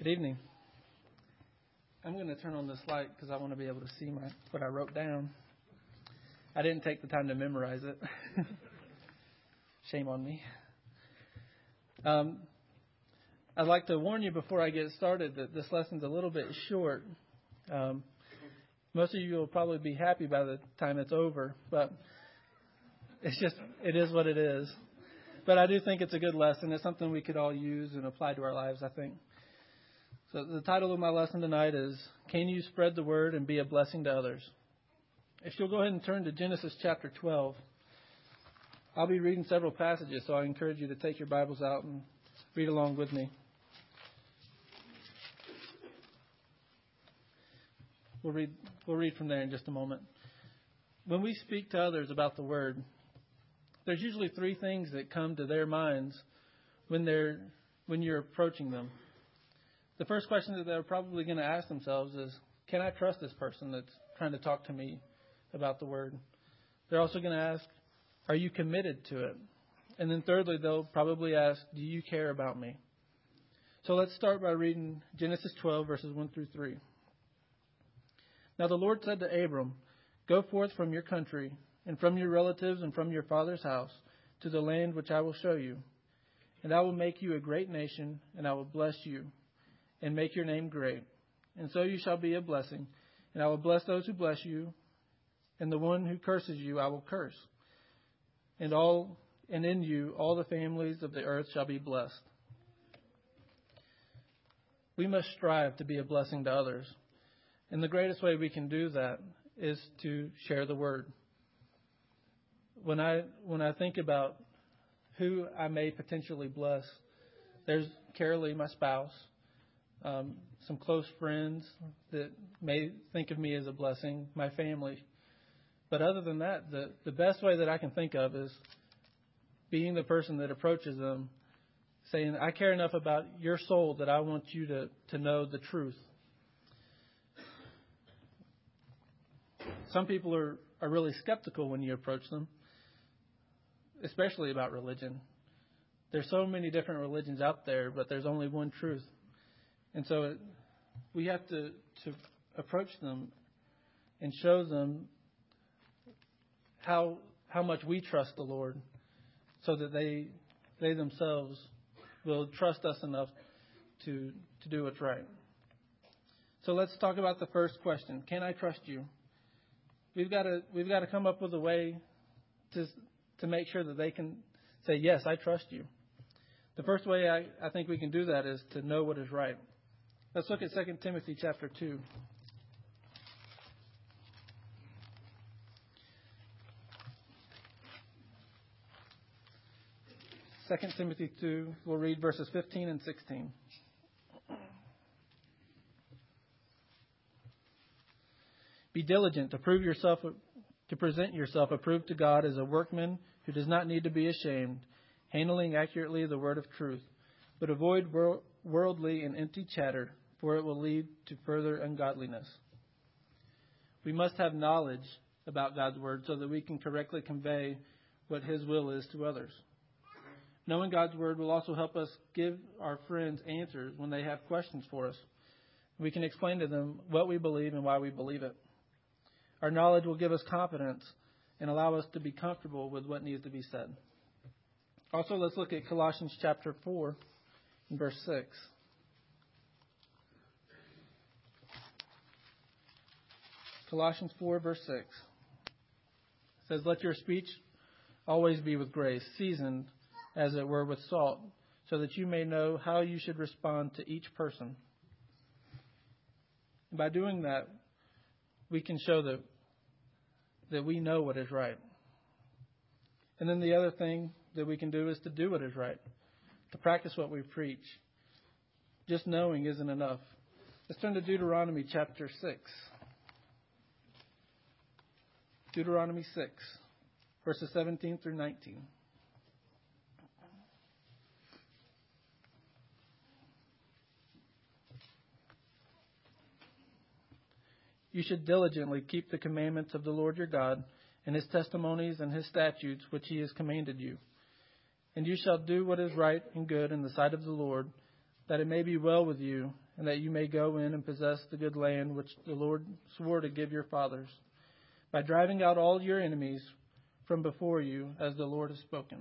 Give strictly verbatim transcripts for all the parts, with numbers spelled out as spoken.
Good evening. I'm going to turn on this light because I want to be able to see my what I wrote down. I didn't take the time to memorize it. Shame on me. Um, I'd like to warn you before I get started that this lesson's a little bit short. Um, most of you will probably be happy by the time it's over, but it's just, it is what it is. But I do think it's a good lesson. It's something we could all use and apply to our lives, I think. So the title of my lesson tonight is, Can You Spread the Word and Be a Blessing to Others? If you'll go ahead and turn to Genesis chapter twelve, I'll be reading several passages, so I encourage you to take your Bibles out and read along with me. We'll read, we'll read from there in just a moment. When we speak to others about the Word, there's usually three things that come to their minds when they're when you're approaching them. The first question that they're probably going to ask themselves is, can I trust this person that's trying to talk to me about the Word? They're also going to ask, are you committed to it? And then thirdly, they'll probably ask, do you care about me? So let's start by reading Genesis twelve, verses one through three. Now the Lord said to Abram, go forth from your country and from your relatives and from your father's house to the land which I will show you. And I will make you a great nation, and I will bless you and make your name great. And so you shall be a blessing. And I will bless those who bless you, and the one who curses you I will curse. And all and in you all the families of the earth shall be blessed. We must strive to be a blessing to others. And the greatest way we can do that is to share the Word. When I when I think about who I may potentially bless, there's Carolee, my spouse, um, some close friends that may think of me as a blessing, my family. But other than that, the, the best way that I can think of is being the person that approaches them, saying, I care enough about your soul that I want you to, to know the truth. Some people are, are really skeptical when you approach them, especially about religion. There's so many different religions out there, but there's only one truth. And so it, we have to, to approach them and show them how how much we trust the Lord, so that they they themselves will trust us enough to to do what's right. So let's talk about the first question. Can I trust you? We've got to we've got to come up with a way to to make sure that they can say, yes, I trust you. The first way I, I think we can do that is to know what is right. Let's look at Second Timothy chapter two. Second Timothy two, we'll read verses fifteen and sixteen. Be diligent to prove yourself, to present yourself approved to God as a workman who does not need to be ashamed, handling accurately the word of truth, but avoid wor- worldly and empty chatter, for it will lead to further ungodliness. We must have knowledge about God's word so that we can correctly convey what His will is to others. Knowing God's word will also help us give our friends answers when they have questions for us. We can explain to them what we believe and why we believe it. Our knowledge will give us confidence and allow us to be comfortable with what needs to be said. Also, let's look at Colossians chapter four and verse six. Colossians four, verse six says, let your speech always be with grace, seasoned, as it were, with salt, so that you may know how you should respond to each person. And by doing that, we can show that, that we know what is right. And then the other thing that we can do is to do what is right, to practice what we preach. Just knowing isn't enough. Let's turn to Deuteronomy chapter six. Deuteronomy six, verses seventeen through nineteen. You should diligently keep the commandments of the Lord your God and His testimonies and His statutes which He has commanded you. And you shall do what is right and good in the sight of the Lord, that it may be well with you and that you may go in and possess the good land which the Lord swore to give your fathers, by driving out all your enemies from before you, as the Lord has spoken.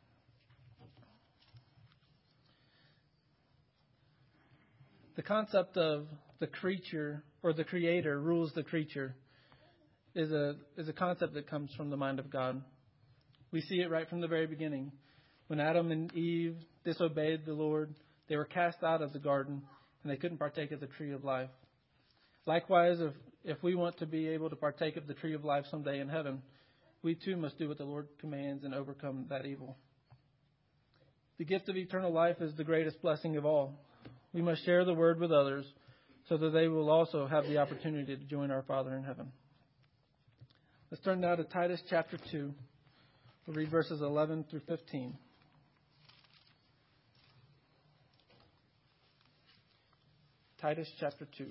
The concept of the creature or the creator rules the creature is a is a concept that comes from the mind of God. We see it right from the very beginning. When Adam and Eve disobeyed the Lord, they were cast out of the garden and they couldn't partake of the tree of life. Likewise, if, if we want to be able to partake of the tree of life someday in heaven, we too must do what the Lord commands and overcome that evil. The gift of eternal life is the greatest blessing of all. We must share the word with others so that they will also have the opportunity to join our Father in heaven. Let's turn now to Titus chapter two. We'll read verses eleven through fifteen. Titus chapter two.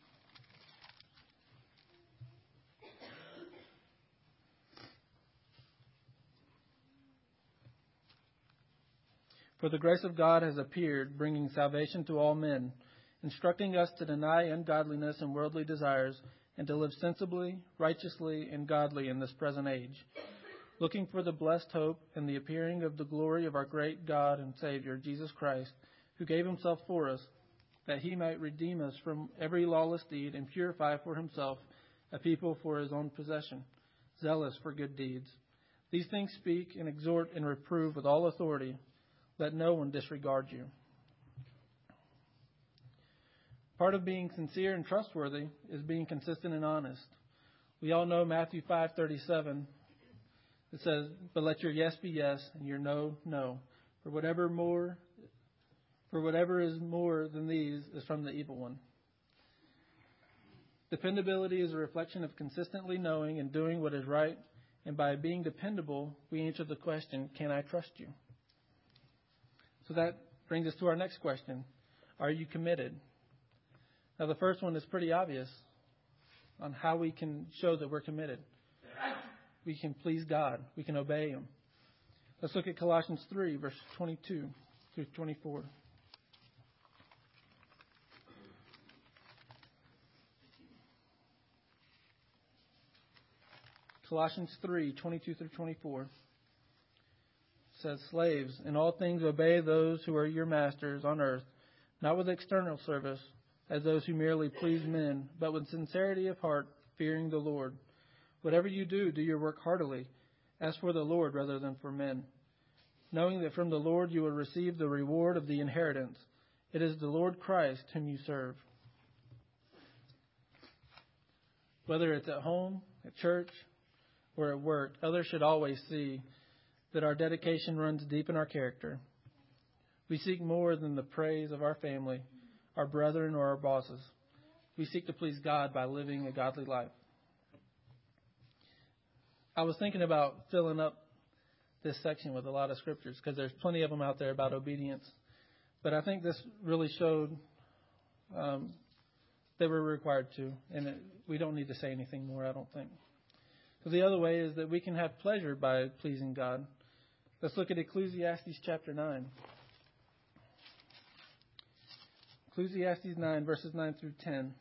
For the grace of God has appeared, bringing salvation to all men, instructing us to deny ungodliness and worldly desires, and to live sensibly, righteously, and godly in this present age, looking for the blessed hope and the appearing of the glory of our great God and Savior, Jesus Christ, who gave himself for us, that he might redeem us from every lawless deed and purify for himself a people for his own possession, zealous for good deeds. These things speak and exhort and reprove with all authority. Let no one disregard you. Part of being sincere and trustworthy is being consistent and honest. We all know Matthew five thirty-seven. It says, "But let your yes be yes and your no, no. For whatever more, for whatever is more than these is from the evil one." Dependability is a reflection of consistently knowing and doing what is right. And by being dependable, we answer the question, can I trust you? So that brings us to our next question. Are you committed? Now, the first one is pretty obvious on how we can show that we're committed. We can please God. We can obey him. Let's look at Colossians three, verse twenty-two through twenty-four. Colossians three, twenty-two through twenty-four. Says, "Slaves, in all things obey those who are your masters on earth, not with external service, as those who merely please men, but with sincerity of heart, fearing the Lord. Whatever you do, do your work heartily, as for the Lord rather than for men, knowing that from the Lord you will receive the reward of the inheritance. It is the Lord Christ whom you serve." Whether it's at home, at church, or at work, others should always see that our dedication runs deep in our character. We seek more than the praise of our family, our brethren, or our bosses. We seek to please God by living a godly life. I was thinking about filling up this section with a lot of scriptures because there's plenty of them out there about obedience. But I think this really showed um, that we're required to, and it, we don't need to say anything more, I don't think. So the other way is that we can have pleasure by pleasing God. Let's look at Ecclesiastes chapter nine. Ecclesiastes nine, verses nine through ten.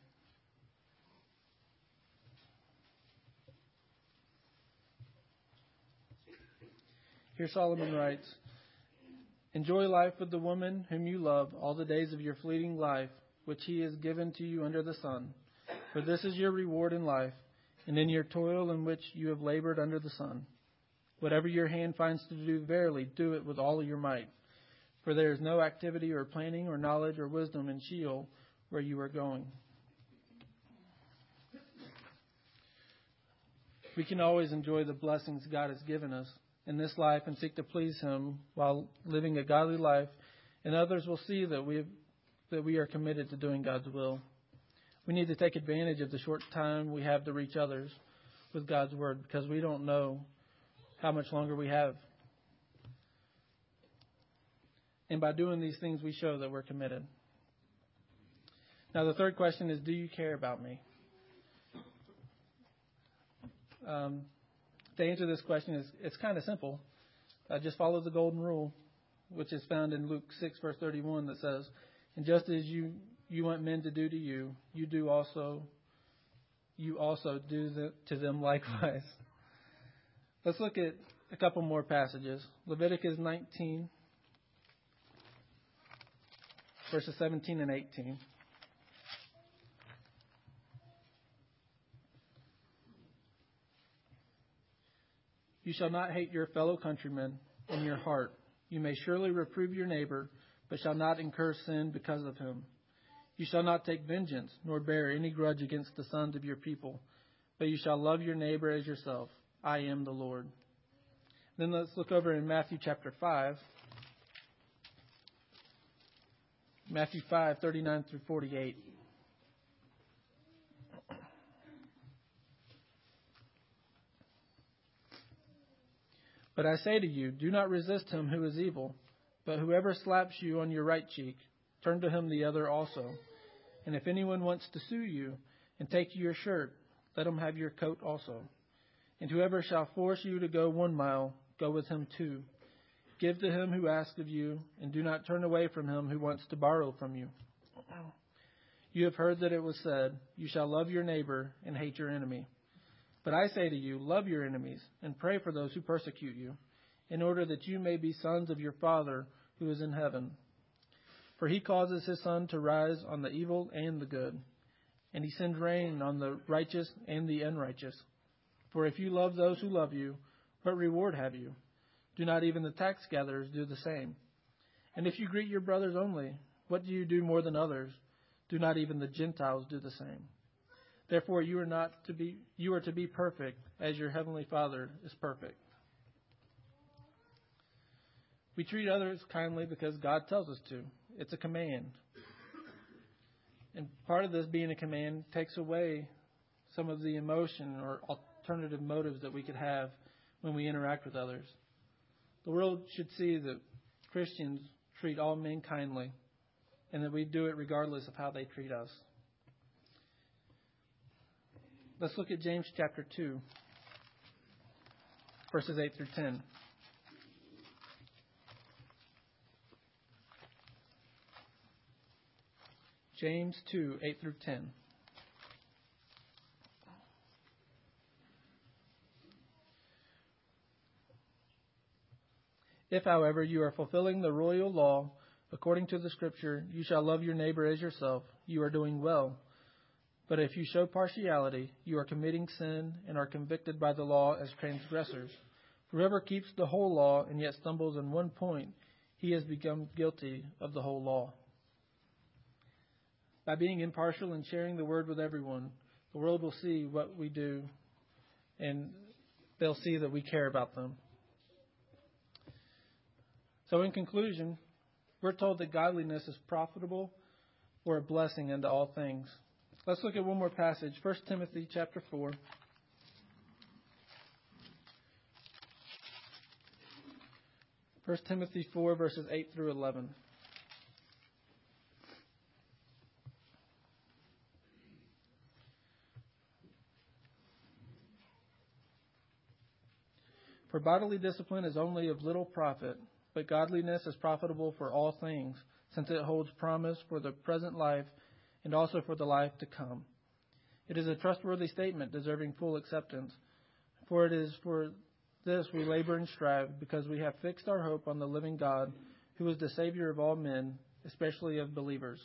Here Solomon writes, "Enjoy life with the woman whom you love all the days of your fleeting life, which he has given to you under the sun. For this is your reward in life, and in your toil in which you have labored under the sun. Whatever your hand finds to do, verily do it with all your might. For there is no activity or planning or knowledge or wisdom in Sheol where you are going." We can always enjoy the blessings God has given us in this life and seek to please him while living a godly life, and others will see that we that we are committed to doing God's will. We need to take advantage of the short time we have to reach others with God's word, because we don't know how much longer we have. And by doing these things, we show that we're committed. Now, the third question is, do you care about me? Um, to answer this question, is it's kind of simple. Uh, just follow the golden rule, which is found in Luke six, verse thirty-one, that says, "And just as you you want men to do to you, you do also, you also do the, to them likewise. Let's look at a couple more passages. Leviticus nineteen, verses seventeen and eighteen. You shall not hate your fellow countrymen in your heart. You may surely reprove your neighbor, but shall not incur sin because of him. You shall not take vengeance, nor bear any grudge against the sons of your people, but you shall love your neighbor as yourself. I am the Lord. Then let's look over in Matthew chapter five. Matthew five, thirty-nine through forty-eight. But I say to you, do not resist him who is evil, but whoever slaps you on your right cheek, turn to him the other also. And if anyone wants to sue you and take your shirt, let him have your coat also. And whoever shall force you to go one mile, go with him two. Give to him who asks of you, and do not turn away from him who wants to borrow from you. You have heard that it was said, you shall love your neighbor and hate your enemy. But I say to you, love your enemies and pray for those who persecute you, in order that you may be sons of your Father who is in heaven. For he causes his sun to rise on the evil and the good, and he sends rain on the righteous and the unrighteous. For if you love those who love you, what reward have you? Do not even the tax gatherers do the same? And if you greet your brothers only, what do you do more than others? Do not even the Gentiles do the same? Therefore you are not to be you are to be perfect as your heavenly Father is perfect. We treat others kindly because God tells us to. It's a command. And part of this being a command takes away some of the emotion or alternative motives that we could have when we interact with others. The world should see that Christians treat all men kindly and that we do it regardless of how they treat us. Let's look at James chapter two, verses eight through ten. James two, eight through ten. If, however, you are fulfilling the royal law, according to the Scripture, you shall love your neighbor as yourself, you are doing well. But if you show partiality, you are committing sin and are convicted by the law as transgressors. For whoever keeps the whole law and yet stumbles in one point, he has become guilty of the whole law. By being impartial and sharing the word with everyone, the world will see what we do and they'll see that we care about them. So in conclusion, we're told that godliness is profitable or a blessing unto all things. Let's look at one more passage, First Timothy chapter four. First Timothy four, verses eight through eleven. For bodily discipline is only of little profit, but godliness is profitable for all things, since it holds promise for the present life and also for the life to come. It is a trustworthy statement deserving full acceptance, for it is for this we labor and strive, because we have fixed our hope on the living God, who is the Savior of all men, especially of believers.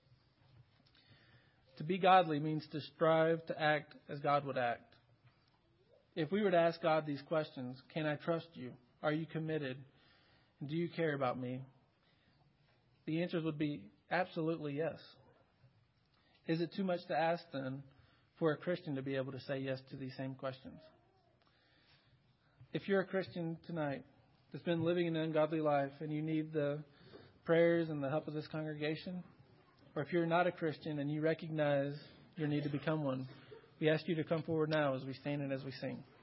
To be godly means to strive to act as God would act. If we were to ask God these questions, can I trust you? Are you committed? And do you care about me? The answers would be absolutely yes. Is it too much to ask then for a Christian to be able to say yes to these same questions? If you're a Christian tonight that's been living an ungodly life and you need the prayers and the help of this congregation, or if you're not a Christian and you recognize your need to become one, we ask you to come forward now as we stand and as we sing.